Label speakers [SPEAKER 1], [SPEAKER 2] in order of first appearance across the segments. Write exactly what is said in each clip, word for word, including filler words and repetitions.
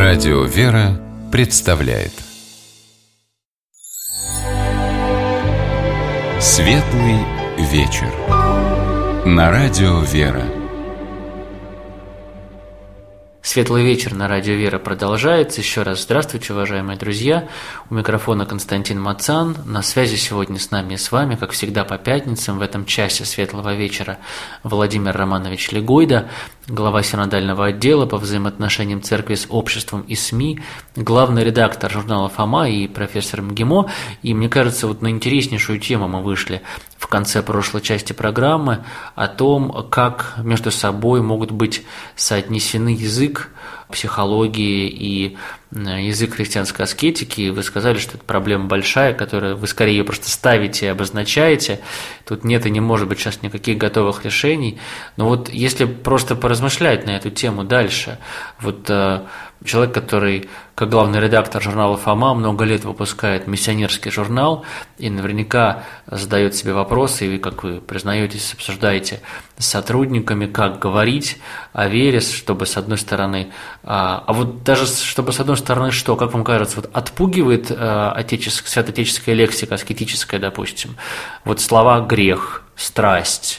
[SPEAKER 1] Радио «Вера» представляет Светлый вечер на Радио «Вера».
[SPEAKER 2] Светлый вечер на Радио «Вера» продолжается. Еще раз здравствуйте, уважаемые друзья. У микрофона Константин Мацан. На связи сегодня с нами и с вами, как всегда по пятницам, в этом часе Светлого вечера Владимир Романович Легойда, глава синодального отдела по взаимоотношениям церкви с обществом и СМИ, главный редактор журнала «Фома» и профессор МГИМО. И мне кажется, вот на интереснейшую тему мы вышли в конце прошлой части программы о том, как между собой могут быть соотнесены язык психологии и язык христианской аскетики. Вы сказали, что это проблема большая, которую вы скорее ее просто ставите и обозначаете. Тут нет и не может быть сейчас никаких готовых решений. Но вот если просто поразмышлять на эту тему дальше, вот человек, который, как главный редактор журнала «Фома», много лет выпускает миссионерский журнал и наверняка задает себе вопросы, и вы, как вы признаетесь, обсуждаете с сотрудниками, как говорить о вере, чтобы, с одной стороны, а, а вот даже чтобы, с одной стороны, что, как вам кажется, вот отпугивает а, отеческ, святоотеческая лексика, аскетическая, допустим, вот слова «грех», «страсть»,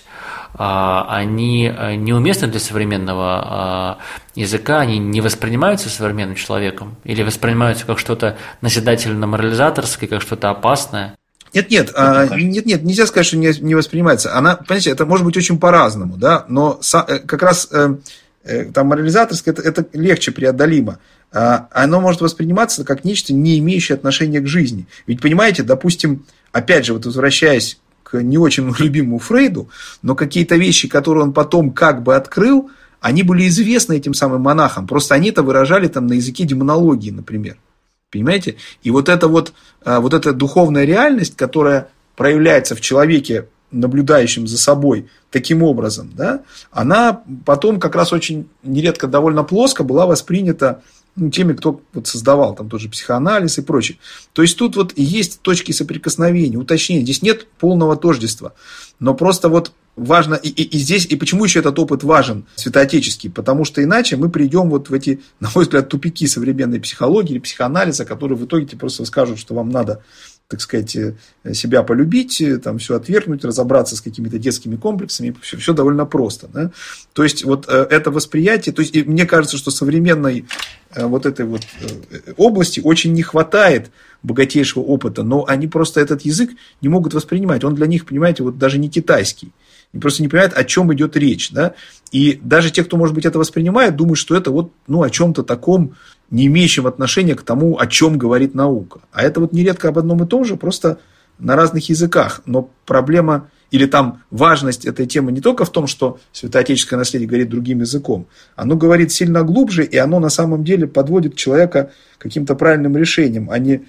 [SPEAKER 2] они неуместны для современного языка, они не воспринимаются современным человеком или воспринимаются как что-то назидательно-морализаторское, как что-то опасное?
[SPEAKER 3] Нет, нет, а, нет, нет, нельзя сказать, что не, не воспринимается. Она, понимаете, это может быть очень по-разному, да, но са, как раз э, э, там морализаторское это, это легче преодолимо. А, оно может восприниматься как нечто, не имеющее отношения к жизни. Ведь, понимаете, допустим, опять же, вот возвращаясь к не очень любимому Фрейду, но какие-то вещи, которые он потом как бы открыл, они были известны этим самым монахам. Просто они это выражали там на языке демонологии, например. Понимаете? И вот эта вот, вот эта духовная реальность, которая проявляется в человеке, наблюдающем за собой таким образом, да, она потом как раз очень нередко довольно плоско была воспринята ну, теми, кто вот создавал там тоже психоанализ и прочее. То есть тут вот есть точки соприкосновения, уточнения. Здесь нет полного тождества. Но просто вот важно, и, и, и здесь, и почему еще этот опыт важен, святоотеческий? Потому что иначе мы придем вот в эти, на мой взгляд, тупики современной психологии или психоанализа, которые в итоге тебе просто скажут, что вам надо, так сказать, себя полюбить, там все отвергнуть, разобраться с какими-то детскими комплексами, все, все довольно просто. Да? То есть, вот это восприятие, то есть, и мне кажется, что современной вот этой вот области очень не хватает богатейшего опыта, но они просто этот язык не могут воспринимать. Он для них, понимаете, вот даже не китайский. Они просто не понимают, о чем идет речь. Да? И даже те, кто, может быть, это воспринимает, думают, что это вот, ну, о чем-то таком, не имеющем отношения к тому, о чем говорит наука. А это вот нередко об одном и том же, просто на разных языках. Но проблема или там важность этой темы не только в том, что святоотеческое наследие говорит другим языком. Оно говорит сильно глубже, и оно на самом деле подводит человека к каким-то правильным решениям, а не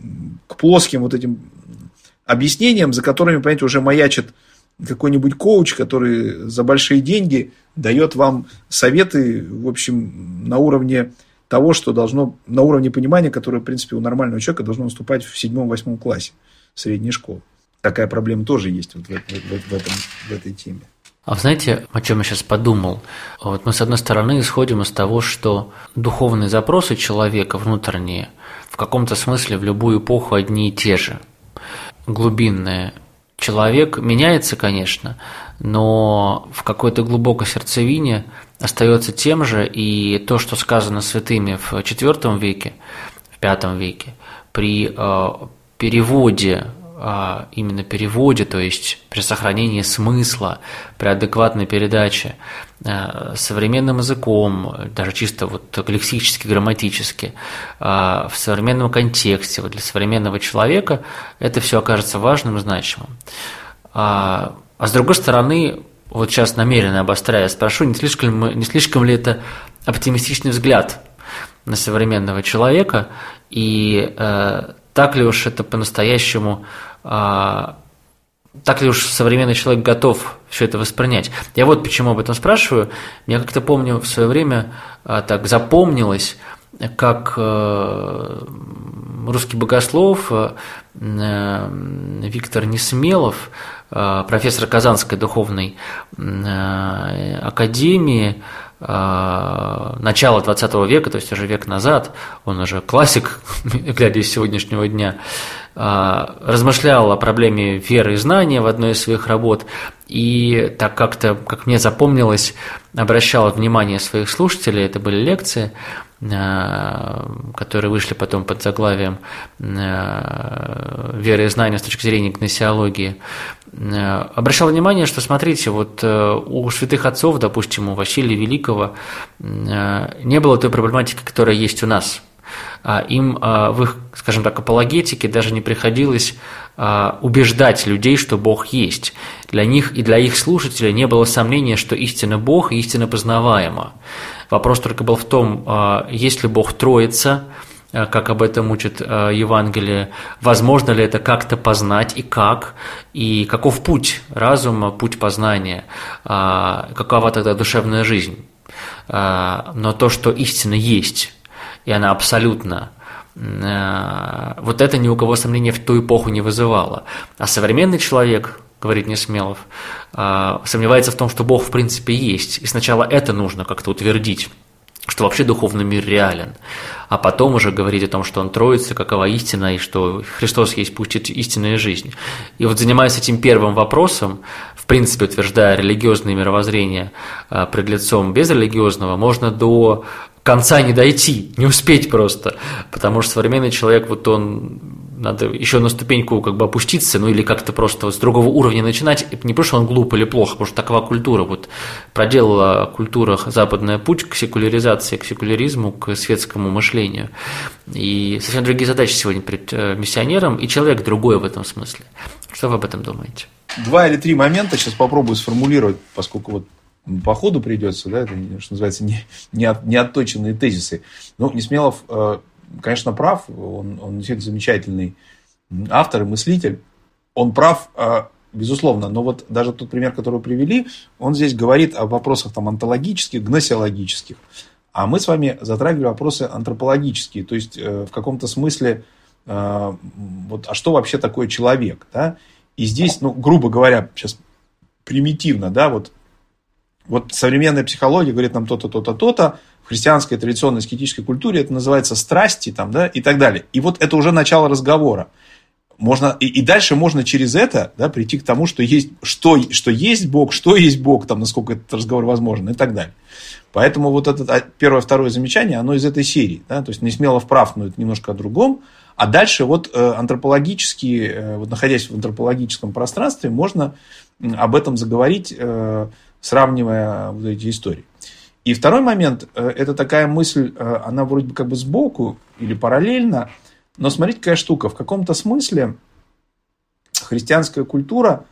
[SPEAKER 3] к плоским вот этим объяснениям, за которыми, понимаете, уже маячит какой-нибудь коуч, который за большие деньги дает вам советы, в общем, на уровне того, что должно, на уровне понимания, которое, в принципе, у нормального человека должно наступать в седьмом-восьмом классе средней школы. Такая проблема тоже есть вот в, в, в, в, этом, в этой теме.
[SPEAKER 2] А вы знаете, о чем я сейчас подумал? Вот мы, с одной стороны, исходим из того, что духовные запросы человека внутренние в каком-то смысле в любую эпоху одни и те же. Глубинные. Человек меняется, конечно, но в какой-то глубокой сердцевине остается тем же, и то, что сказано святыми в четвёртом веке, в пятом веке, при э, переводе, э, именно переводе, то есть при сохранении смысла, при адекватной передаче э, современным языком, даже чисто вот лексически, грамматически, э, в современном контексте, вот для современного человека, это все окажется важным и значимым. А, а с другой стороны, вот сейчас намеренно обостряя, спрошу, не слишком, не слишком ли это оптимистичный взгляд на современного человека, и э, так ли уж это по-настоящему, э, так ли уж современный человек готов все это воспринять? Я вот почему об этом спрашиваю. Я как-то помню, в свое время э, так запомнилось как русский богослов Виктор Несмелов, профессор Казанской духовной академии, начала двадцатого века, то есть уже век назад, он уже классик, глядя из сегодняшнего дня, размышлял о проблеме веры и знания в одной из своих работ, и так как-то, как мне запомнилось, обращал внимание своих слушателей, это были лекции, которые вышли потом под заглавием «Вера и знания с точки зрения гносеологии», обращал внимание, что, смотрите, вот у святых отцов, допустим, у Василия Великого, не было той проблематики, которая есть у нас. Им в их, скажем так, апологетике даже не приходилось убеждать людей, что Бог есть. Для них и для их слушателей не было сомнения, что истинно Бог и истинно познаваема. Вопрос только был в том, есть ли Бог Троица, как об этом учит Евангелие, возможно ли это как-то познать и как, и каков путь разума, путь познания, какова тогда душевная жизнь. Но то, что истина есть, и она абсолютно, вот это ни у кого сомнения в ту эпоху не вызывало. А современный человек, говорит Несмелов, сомневается в том, что Бог в принципе есть, и сначала это нужно как-то утвердить, что вообще духовный мир реален, а потом уже говорить о том, что он Троица, какова истина, и что Христос есть путь истинная жизнь. И вот занимаясь этим первым вопросом, в принципе утверждая религиозное мировоззрение пред лицом безрелигиозного, можно до конца не дойти, не успеть просто, потому что современный человек, вот он, надо еще на ступеньку как бы опуститься, ну или как-то просто вот с другого уровня начинать, не потому что он глуп или плохо, потому что такова культура, вот проделала культура западная путь к секуляризации, к секуляризму, к светскому мышлению, и совсем другие задачи сегодня перед миссионером, и человек другой в этом смысле. Что вы об этом думаете?
[SPEAKER 3] Два или три момента сейчас попробую сформулировать, поскольку вот по ходу придется, да, это, что называется, не, не, от, не отточенные тезисы. Ну, Несмелов, конечно, прав, он, он действительно замечательный автор и мыслитель, он прав, безусловно, но вот даже тот пример, который вы привели, он здесь говорит о вопросах там, онтологических, гносеологических, а мы с вами затрагивали вопросы антропологические, то есть в каком-то смысле, вот, а что вообще такое человек, да? И здесь, ну, грубо говоря, сейчас примитивно, да, вот, Вот современная психология говорит нам то-то, то-то, то-то. В христианской традиционной аскетической культуре это называется страсти там, да, и так далее. И вот это уже начало разговора. Можно, и, и дальше можно через это, да, прийти к тому, что есть, что, что есть Бог, что есть Бог, там, насколько этот разговор возможен и так далее. Поэтому вот это первое, второе замечание, оно из этой серии. Да, то есть Несмелов прав, но это немножко о другом. А дальше вот э, антропологически, э, вот находясь в антропологическом пространстве, можно об этом заговорить, э, сравнивая вот эти истории. И второй момент, это такая мысль, она вроде бы как бы сбоку или параллельно, но смотрите, какая штука. В каком-то смысле христианская культура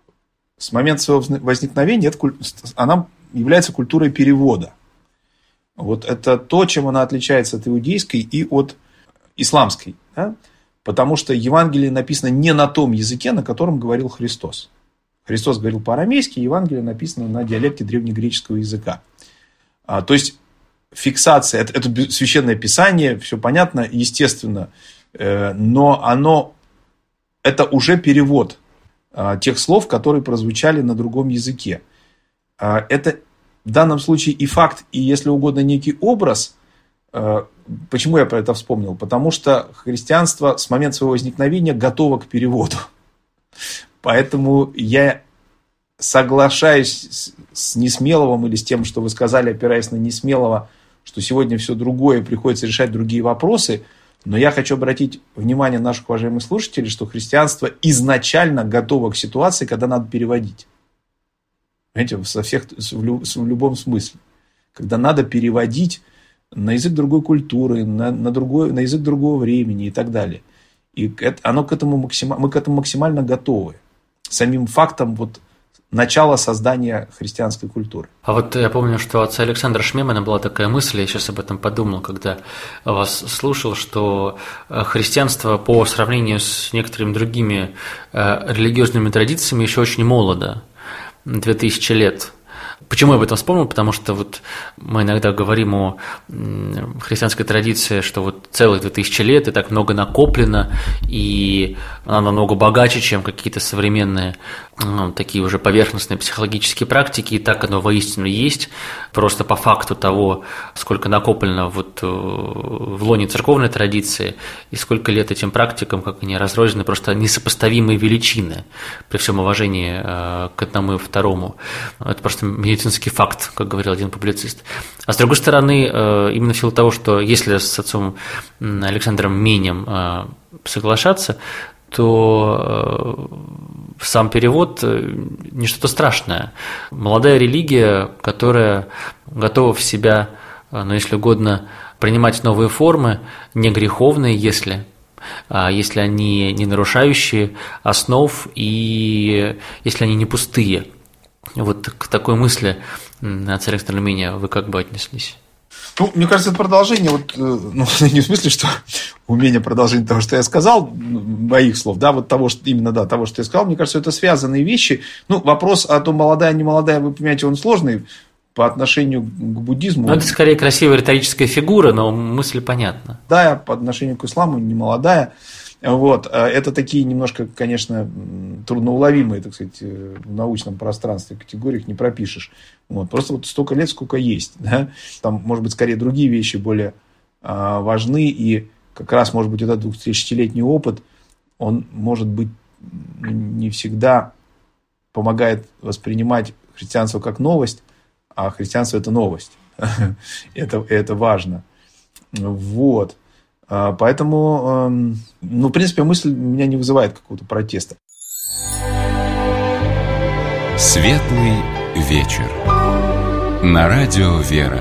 [SPEAKER 3] с момента своего возникновения, она является культурой перевода. Вот это то, чем она отличается от иудейской и от исламской. Да? Потому что Евангелие написано не на том языке, на котором говорил Христос. Христос говорил по-арамейски, Евангелие написано на диалекте древнегреческого языка. А, то есть фиксация, это, это священное писание, все понятно, естественно, э, но оно, это уже перевод э, тех слов, которые прозвучали на другом языке. Э, это в данном случае и факт, и, если угодно, некий образ. Э, почему я про это вспомнил? Потому что христианство с момента своего возникновения готово к переводу. Поэтому я соглашаюсь с, с Несмеловым или с тем, что вы сказали, опираясь на Несмелова, что сегодня все другое, приходится решать другие вопросы. Но я хочу обратить внимание наших уважаемых слушателей, что христианство изначально готово к ситуации, когда надо переводить. Понимаете, со всех, в любом смысле. Когда надо переводить на язык другой культуры, на, на, другой, на язык другого времени и так далее. И это, оно к этому максимально, мы к этому максимально готовы. Самим фактом вот начала создания христианской культуры.
[SPEAKER 2] А вот я помню, что у отца Александра Шмемана была такая мысль, я сейчас об этом подумал, когда вас слушал, что христианство по сравнению с некоторыми другими религиозными традициями еще очень молодо, две тысячи лет. Почему я об этом вспомнил? Потому что вот мы иногда говорим о христианской традиции, что вот целых две тысячи лет, и так много накоплено, и она намного богаче, чем какие-то современные, ну, такие уже поверхностные психологические практики, и так оно воистину есть, просто по факту того, сколько накоплено вот в лоне церковной традиции, и сколько лет этим практикам, как они разрознены, просто несопоставимые величины, при всем уважении к одному и второму. Это просто медицинский факт, как говорил один публицист. А с другой стороны, именно в силу того, что если с отцом Александром Минем соглашаться, то сам перевод не что-то страшное. Молодая религия, которая готова в себя, ну, если угодно, принимать новые формы, не греховные, если, если они не нарушающие основ и если они не пустые. Вот к такой мысли, отца Александра Миня, вы как бы отнеслись?
[SPEAKER 3] Ну, мне кажется, это продолжение, вот, ну, не в смысле, что умение продолжение того, что я сказал, моих слов, да, вот того, что именно, да, того, что я сказал, мне кажется, это связанные вещи. Ну, вопрос о том, молодая, не молодая, вы понимаете, он сложный по отношению к буддизму.
[SPEAKER 2] Ну, это скорее красивая риторическая фигура, но мысль понятна.
[SPEAKER 3] Да, по отношению к исламу, не молодая. Вот. Это такие немножко, конечно, трудноуловимые, так сказать, в научном пространстве категориях не пропишешь. Вот. Просто вот столько лет, сколько есть. Да? Там, может быть, скорее другие вещи более а, важны. И как раз, может быть, этот двухтысячелетний опыт, он, может быть, не всегда помогает воспринимать христианство как новость, а христианство – это новость. это, это важно. Вот. Поэтому, ну, в принципе, мысль меня не вызывает какого-то протеста.
[SPEAKER 1] Светлый вечер. На радио «Вера».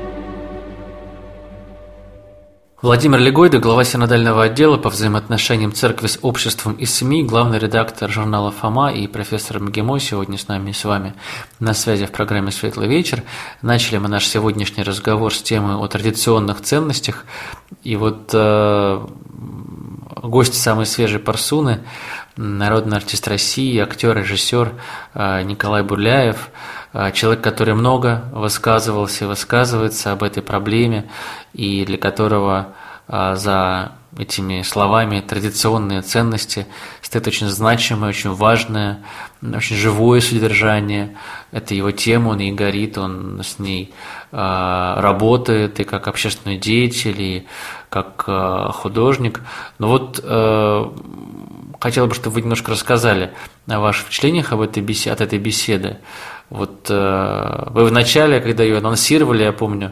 [SPEAKER 2] Владимир Легойда, глава синодального отдела по взаимоотношениям церкви с обществом и СМИ, главный редактор журнала «Фома» и профессор МГИМО сегодня с нами и с вами на связи в программе «Светлый вечер». Начали мы наш сегодняшний разговор с темы о традиционных ценностях. И вот э, гость самой свежей парсуны, народный артист России, актер, режиссер э, Николай Бурляев, э, человек, который много высказывался и высказывается об этой проблеме, и для которого э, за этими словами традиционные ценности стоит очень значимое, очень важное, очень живое содержание. Это его тема, он ей горит, он с ней э, работает и как общественный деятель, и как э, художник. Но вот э, хотел бы, чтобы вы немножко рассказали о ваших впечатлениях об этой беседе, от этой беседы. Вот э, вы в начале, когда ее анонсировали, я помню,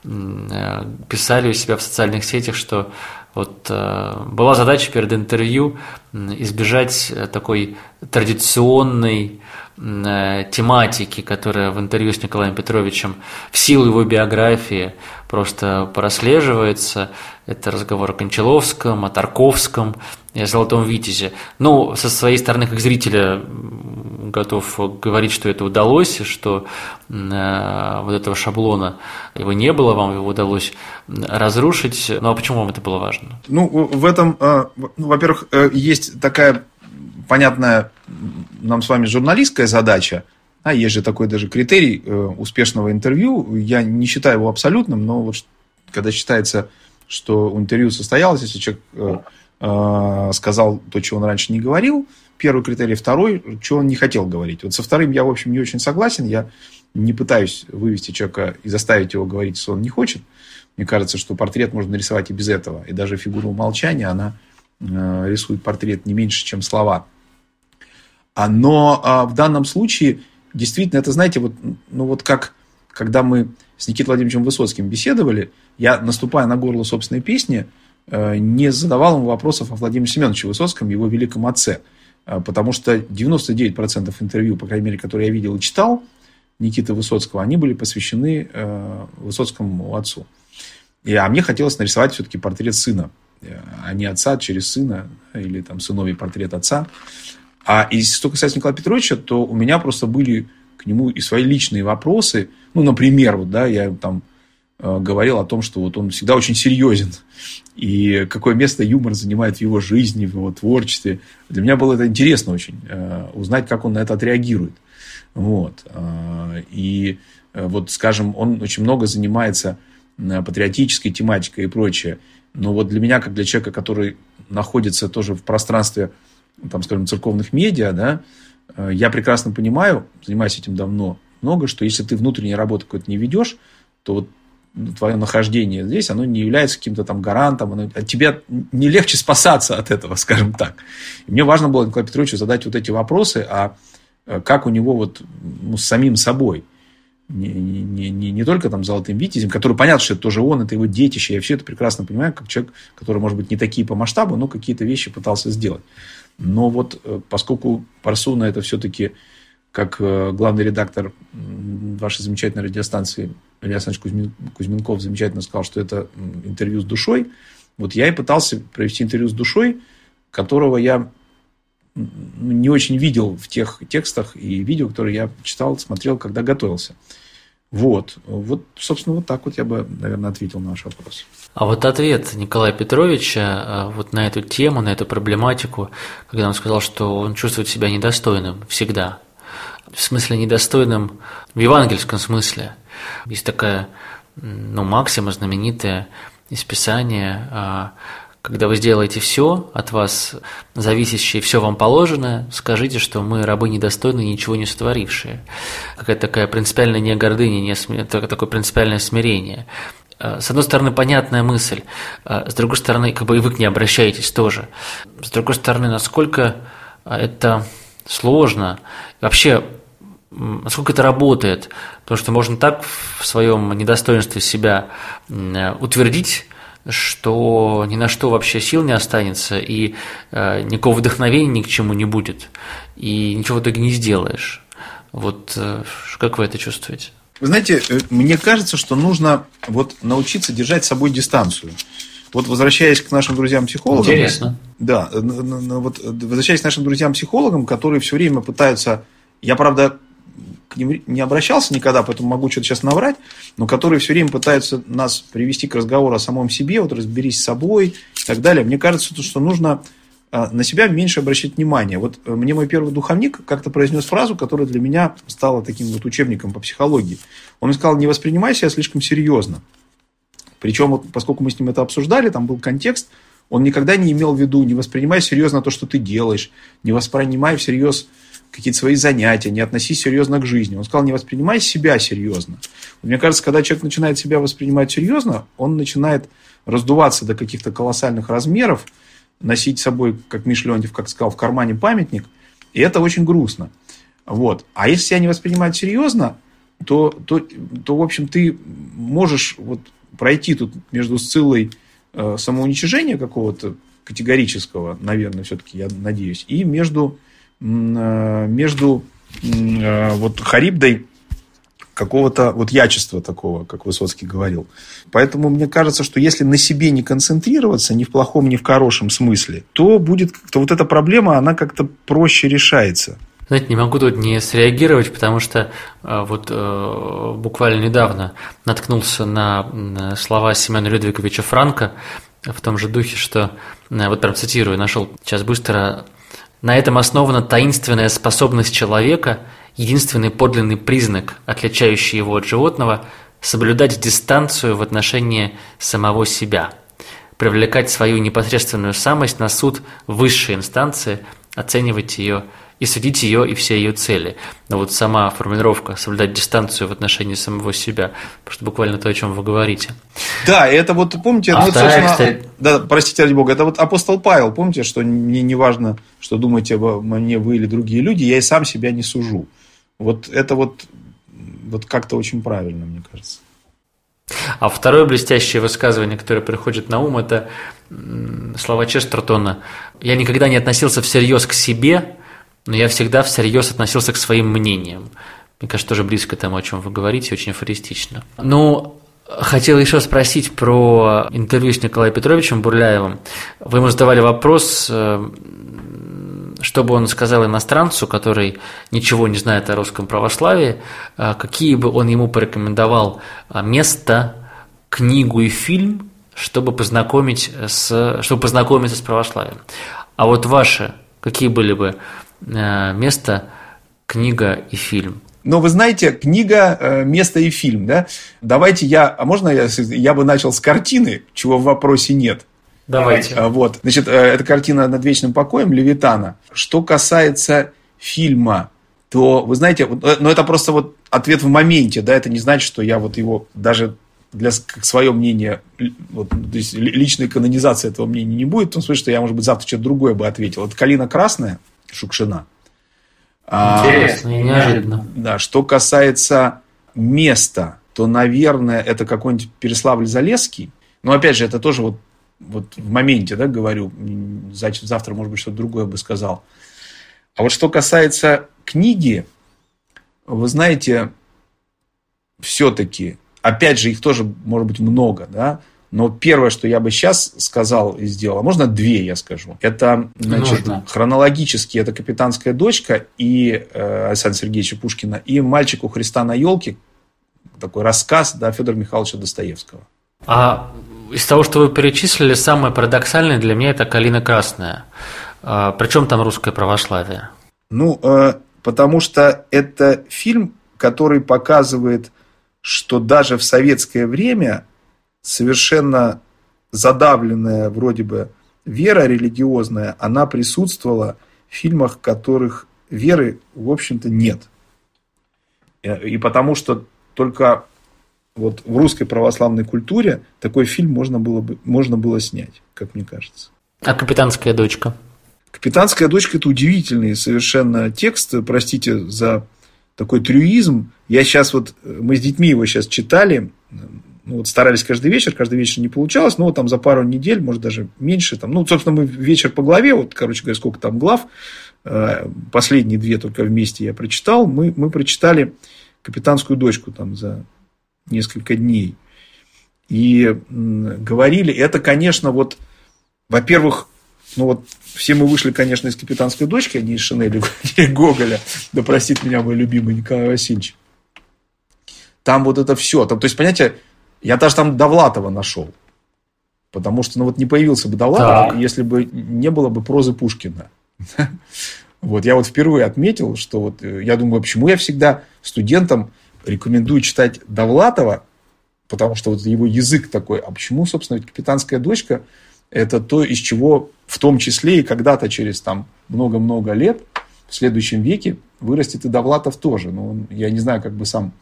[SPEAKER 2] э, писали у себя в социальных сетях, что вот э, была задача перед интервью избежать такой традиционной э, тематики, которая в интервью с Николаем Петровичем в силу его биографии просто прослеживается. Это разговор о Кончаловском, о Тарковском и о Золотом Витязе. Ну, со своей стороны, как зрителя, готов говорить, что это удалось, что э, вот этого шаблона его не было, вам его удалось разрушить. Ну, а почему вам это было важно?
[SPEAKER 3] Ну, в этом, э, ну, во-первых, э, есть такая понятная нам с вами журналистская задача. А есть же такой даже критерий э, успешного интервью. Я не считаю его абсолютным, но вот когда считается, что интервью состоялось, если человек э, э, сказал то, чего он раньше не говорил, первый критерий, второй, чего он не хотел говорить. Вот со вторым я, в общем, не очень согласен. Я не пытаюсь вывести человека и заставить его говорить, что он не хочет. Мне кажется, что портрет можно нарисовать и без этого. И даже фигура умолчания, она э, рисует портрет не меньше, чем слова. А, но а, в данном случае, действительно, это, знаете, вот, ну, вот как, когда мы с Никитой Владимировичем Высоцким беседовали, я, наступая на горло собственной песни, э, не задавал ему вопросов о Владимире Семеновиче Высоцком, его великом отце. Потому что девяносто девять процентов интервью, по крайней мере, которые я видел и читал, Никиты Высоцкого, они были посвящены э, Высоцкому отцу. И, а мне хотелось нарисовать все-таки портрет сына, а не отца через сына, или там сыновий портрет отца. А если что касается Николая Петровича, то у меня просто были к нему и свои личные вопросы. Ну, например, вот, да, я там э, говорил о том, что вот он всегда очень серьезен. И какое место юмор занимает в его жизни, в его творчестве. Для меня было это интересно очень, э, узнать, как он на это отреагирует. Вот. И вот, скажем, он очень много занимается патриотической тематикой и прочее. Но вот для меня, как для человека, который находится тоже в пространстве, там, скажем, церковных медиа, да, я прекрасно понимаю, занимаюсь этим давно, много, что если ты внутренней работы какой-то не ведешь, то вот твое нахождение здесь, оно не является каким-то там гарантом, оно, тебе не легче спасаться от этого, скажем так. И мне важно было Николаю Петровичу задать вот эти вопросы, а как у него вот, ну, с самим собой. Не, не, не, не только там золотым витязем, который, понятно, что это тоже он, это его детище. Я все это прекрасно понимаю, как человек, который, может быть, не такие по масштабу, но какие-то вещи пытался сделать. Но вот поскольку Парсуна это все-таки, как главный редактор вашей замечательной радиостанции Илья Александрович Кузьменков замечательно сказал, что это интервью с душой, вот я и пытался провести интервью с душой, которого я не очень видел в тех текстах и видео, которые я читал, смотрел, когда готовился. Вот. Вот, собственно, вот так вот я бы, наверное, ответил на ваш вопрос.
[SPEAKER 2] А вот ответ Николая Петровича вот на эту тему, на эту проблематику, когда он сказал, что он чувствует себя недостойным всегда. В смысле недостойным в евангельском смысле. Есть такая, ну, максима знаменитая из Писания: когда вы сделаете все от вас зависящее, все вам положено, скажите, что мы рабы недостойные, ничего не сотворившие. Какая-то такая принципиальная не гордыня, не см... такое принципиальное смирение. С одной стороны, понятная мысль, с другой стороны, как бы и вы к ней обращаетесь тоже. С другой стороны, насколько это сложно, вообще, насколько это работает, потому что можно так в своем недостоинстве себя утвердить, что ни на что вообще сил не останется, и э, никакого вдохновения ни к чему не будет, и ничего в итоге не сделаешь. Вот э, как вы это чувствуете?
[SPEAKER 3] Вы знаете, мне кажется, что нужно вот научиться держать с собой дистанцию. Вот возвращаясь к нашим друзьям-психологам.
[SPEAKER 2] Интересно.
[SPEAKER 3] Да, вот возвращаясь к нашим друзьям-психологам, которые все время пытаются, я, правда, к ним не обращался никогда, поэтому могу что-то сейчас наврать, но которые все время пытаются нас привести к разговору о самом себе, вот разберись с собой и так далее. Мне кажется, что нужно на себя меньше обращать внимание. Вот мне мой первый духовник как-то произнес фразу, которая для меня стала таким вот учебником по психологии. Он сказал: не воспринимай себя слишком серьезно. Причем, вот, поскольку мы с ним это обсуждали, там был контекст, он никогда не имел в виду: не воспринимай серьезно то, что ты делаешь, не воспринимай всерьез какие-то свои занятия, не относись серьезно к жизни. Он сказал: не воспринимай себя серьезно. Мне кажется, когда человек начинает себя воспринимать серьезно, он начинает раздуваться до каких-то колоссальных размеров, носить с собой, как Миша Леонтьев как сказал, в кармане памятник, и это очень грустно. Вот. А если себя не воспринимать серьезно, то, то, то в общем, ты можешь вот пройти тут между Сциллой э, самоуничижения какого-то категорического, наверное, все-таки, я надеюсь, и между между вот Харибдой какого-то вот ячества такого, как Высоцкий говорил. Поэтому мне кажется, что если на себе не концентрироваться, ни в плохом, ни в хорошем смысле, то будет, то вот эта проблема, она как-то проще решается.
[SPEAKER 2] Знаете, не могу тут не среагировать, потому что вот э, буквально недавно наткнулся на, на слова Семена Людвиговича Франка в том же духе, что, вот прям цитирую, нашел сейчас быстро: «На этом основана таинственная способность человека, единственный подлинный признак, отличающий его от животного, соблюдать дистанцию в отношении самого себя, привлекать свою непосредственную самость на суд высшей инстанции, оценивать ее и судить ее и все ее цели». Но вот сама формулировка «соблюдать дистанцию в отношении самого себя», просто буквально то, о чем вы говорите.
[SPEAKER 3] Да, это вот, помните,
[SPEAKER 2] а
[SPEAKER 3] ну,
[SPEAKER 2] вторая, кстати...
[SPEAKER 3] да, простите, ради бога, это вот апостол Павел, помните, что мне не важно, что думаете обо мне вы или другие люди, я и сам себя не сужу. Вот это вот, вот как-то очень правильно, мне кажется.
[SPEAKER 2] А второе блестящее высказывание, которое приходит на ум, это слова Честертона: «Я никогда не относился всерьез к себе, но я всегда всерьез относился к своим мнениям». Мне кажется, тоже близко тому, о чем вы говорите, очень афористично. Ну, хотел еще спросить про интервью с Николаем Петровичем Бурляевым. Вы ему задавали вопрос, что бы он сказал иностранцу, который ничего не знает о русском православии, какие бы он ему порекомендовал место, книгу и фильм, чтобы познакомить с, чтобы познакомиться с православием. А вот ваши, какие были бы место, книга и фильм?
[SPEAKER 3] Но вы знаете, книга, место и фильм, да? Давайте я, а можно я, я бы начал с картины, чего в вопросе нет?
[SPEAKER 2] Давайте.
[SPEAKER 3] Вот, значит, это картина «Над вечным покоем» Левитана. Что касается фильма, то, вы знаете, ну, это просто вот ответ в моменте, да, это не значит, что я вот его даже для как свое мнение, вот, то есть личной канонизации этого мнения не будет, в том смысле, что я, может быть, завтра что-то другое бы ответил. Это «Калина красная» Шукшина.
[SPEAKER 2] Интересно и неожиданно.
[SPEAKER 3] Да, что касается места, то, наверное, это какой-нибудь Переславль-Залесский. Но, опять же, это тоже вот Вот в моменте, да, говорю, завтра, может быть, что-то другое бы сказал. А вот что касается книги, вы знаете, все-таки, опять же, их тоже, может быть, много, да, но первое, что я бы сейчас сказал и сделал, а можно две я скажу, это, значит, можно. Хронологически это «Капитанская дочка» и э, Александра Сергеевича Пушкина, и «Мальчик у Христа на елке», такой рассказ, да, Федора Михайловича Достоевского.
[SPEAKER 2] А из того, что вы перечислили, самое парадоксальное для меня – это «Калина красная». А, причем там русское православие?
[SPEAKER 3] Ну, э, потому что это фильм, который показывает, что даже в советское время совершенно задавленная вроде бы вера религиозная, она присутствовала в фильмах, в которых веры, в общем-то, нет. И потому что только вот в русской православной культуре такой фильм можно было, бы, можно было снять, как мне кажется.
[SPEAKER 2] А «Капитанская дочка»?
[SPEAKER 3] «Капитанская дочка» – это удивительный совершенно текст. Простите за такой трюизм. Я сейчас вот, мы с детьми его сейчас читали. Ну, вот старались каждый вечер, каждый вечер не получалось. Но вот там за пару недель, может даже меньше. Там, ну, собственно, мы вечер по главе. Вот, короче говоря, сколько там глав. Последние две только вместе я прочитал. Мы, мы прочитали «Капитанскую дочку» там за несколько дней. И говорили, это, конечно, вот, во-первых, ну вот все мы вышли, конечно, из «Капитанской дочки», а не из Шинели и Гоголя, да простит меня мой любимый Николай Васильевич. Там вот это все. Там, то есть, понимаете, я даже там Довлатова нашел. Потому что, ну вот не появился бы Довлатов, так. если бы не было бы прозы Пушкина. Вот, я вот впервые отметил, что вот, я думаю, почему я всегда студентам рекомендую читать Довлатова, потому что вот его язык такой, а почему, собственно, ведь «Капитанская дочка» это то, из чего в том числе и когда-то через там много-много лет в следующем веке вырастет и Довлатов тоже. Но он, я не знаю, как бы сам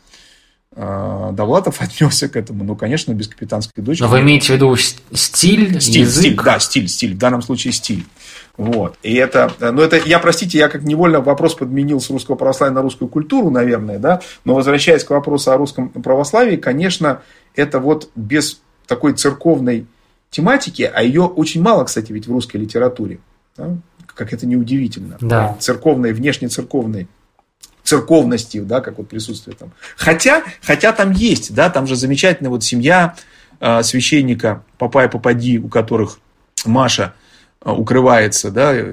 [SPEAKER 3] э, Довлатов отнесся к этому, но, конечно, без «Капитанской дочки».
[SPEAKER 2] Но вы имеете в виду стиль,
[SPEAKER 3] стиль,
[SPEAKER 2] язык?
[SPEAKER 3] Стиль, да, стиль, стиль, в данном случае стиль. Вот. И это, ну это, я, простите, я как невольно вопрос подменил с русского православия на русскую культуру, наверное, да, но возвращаясь к вопросу о русском православии, конечно, это вот без такой церковной тематики, а ее очень мало, кстати, ведь в русской литературе, да? Как это неудивительно,
[SPEAKER 2] да.
[SPEAKER 3] Церковной, внешнецерковной церковности, да, как вот присутствие там. Хотя, хотя там есть, да, там же замечательная вот семья э, священника Попа и Попади, у которых Маша укрывается, да, и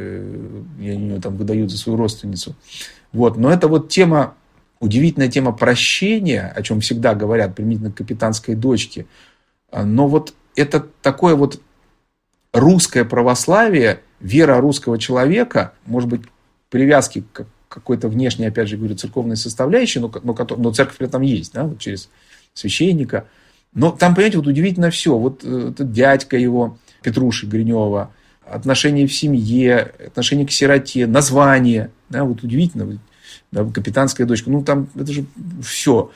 [SPEAKER 3] они ее там выдают за свою родственницу. Вот. Но это вот тема, удивительная тема прощения, о чем всегда говорят применительно к «Капитанской дочке». Но вот это такое вот русское православие, вера русского человека, может быть, привязки к какой-то внешней, опять же говорю, церковной составляющей, но, но, но церковь при этом есть, да, вот через священника. Но там, понимаете, вот удивительно все. Вот этот дядька его, Петруши Гринева, отношения в семье, отношения к сироте, название, да, вот удивительно, да, «Капитанская дочка», ну, там это же все.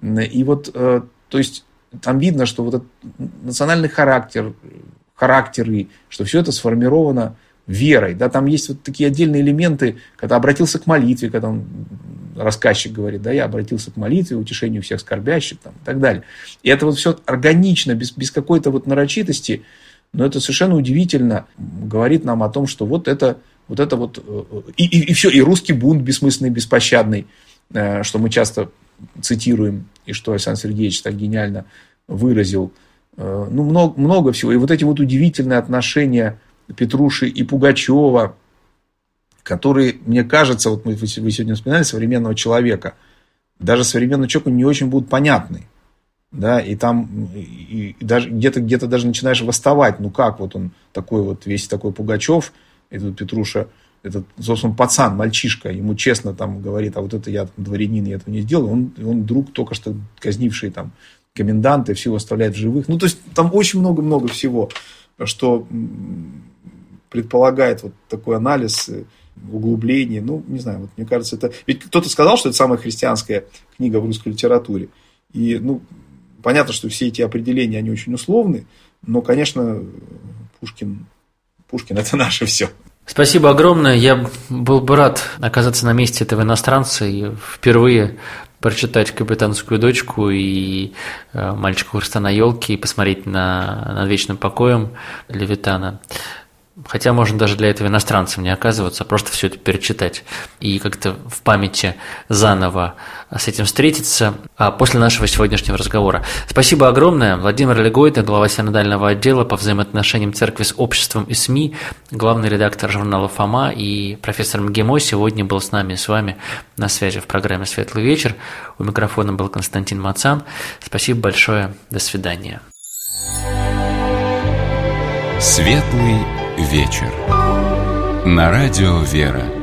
[SPEAKER 3] И вот, э, то есть, там видно, что вот этот национальный характер, характеры, что все это сформировано верой, да, там есть вот такие отдельные элементы, когда обратился к молитве, когда он, рассказчик говорит, да, я обратился к молитве, утешению всех скорбящих, там, и так далее. И это вот все органично, без, без какой-то вот нарочитости. Но это совершенно удивительно говорит нам о том, что вот это вот, это вот и, и, и все, и русский бунт бессмысленный, беспощадный, что мы часто цитируем, и что Александр Сергеевич так гениально выразил. Ну, много, много всего. И вот эти вот удивительные отношения Петруши и Пугачева, которые, мне кажется, вот мы, вы сегодня вспоминали современного человека, даже современному человеку не очень будут понятны. Да, и там и, и даже где-то, где-то даже начинаешь восставать. Ну как вот он такой вот, весь такой Пугачев, и тут Петруша этот, собственно, пацан, мальчишка, ему честно там говорит, а вот это я там, дворянин, я этого не сделал, он, он друг только что казнивший там коменданта и всего оставляет в живых. Ну, то есть, там очень много-много всего, что предполагает вот такой анализ, углубление. Ну, не знаю, вот мне кажется, это... Ведь кто-то сказал, что это самая христианская книга в русской литературе. И, ну, понятно, что все эти определения, они очень условны, но, конечно, Пушкин, Пушкин – это наше все.
[SPEAKER 2] Спасибо огромное. Я был бы рад оказаться на месте этого иностранца и впервые прочитать «Капитанскую дочку» и «Мальчика Христа на елке» и посмотреть на «Над вечным покоем» Левитана. Хотя можно даже для этого иностранцам не оказываться, а просто все это перечитать и как-то в памяти заново с этим встретиться после нашего сегодняшнего разговора. Спасибо огромное. Владимир Легойда, глава синодального отдела по взаимоотношениям церкви с обществом и СМИ, главный редактор журнала «Фома» и профессор МГИМО сегодня был с нами и с вами на связи в программе «Светлый вечер». У микрофона был Константин Мацан. Спасибо большое. До свидания.
[SPEAKER 1] Светлый вечер. На радио «Вера».